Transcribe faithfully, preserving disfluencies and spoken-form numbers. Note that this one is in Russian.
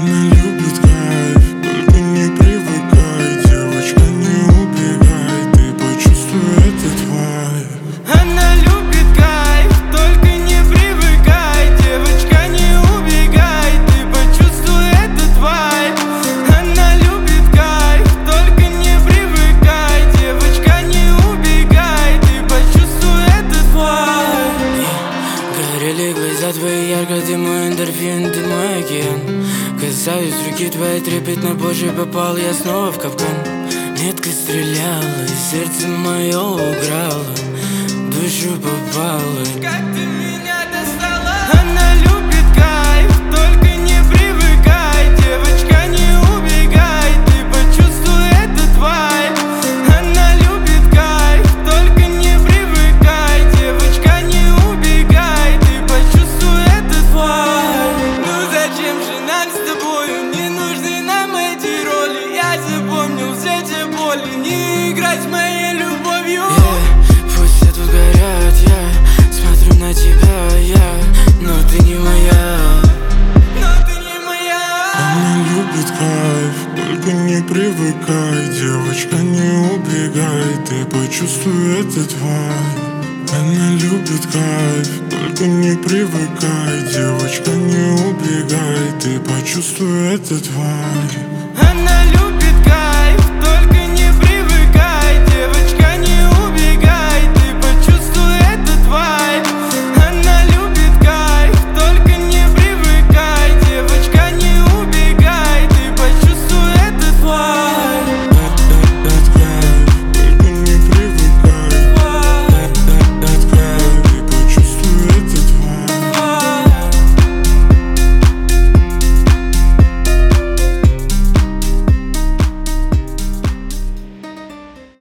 Она любит кайф, только не привыкай, девочка, не убегай, ты почувствуй этот вайб. Она любит кайф, только не привыкай, девочка, не убегай, ты почувствуй этот вайб. Она любит кайф, только не привыкай, девочка, не убегай, ты почувствуй этот вайб. Горели глаза твои ярко, ты мой эндорфин, ты мой океан. Касаюсь руки твоей трепетно, позже попал я снова в капкан. Метка стреляла, и сердце мое уграло, душу попало. Как ты меня достала? Она любит кайф, только не привыкай, девочка, не убегай, ты почувствуй этот вайб. Она любит кайф, только не привыкай, девочка, не убегай, ты почувствуй этот вайб. Ну зачем же нам с тобою, не нужны нам эти роли? Я запомнил все те боли, не играть с моей любовью. Yeah, пусть все тут горят, я смотрю на тебя, я, но ты не моя, но ты не моя. Она любит кайф, только не привыкай, девочка, не убегай, ты почувствуй этот вайб. Она любит кайф, только не привыкай, девочка, не убегай, ты почувствуй этот вайб. Она любит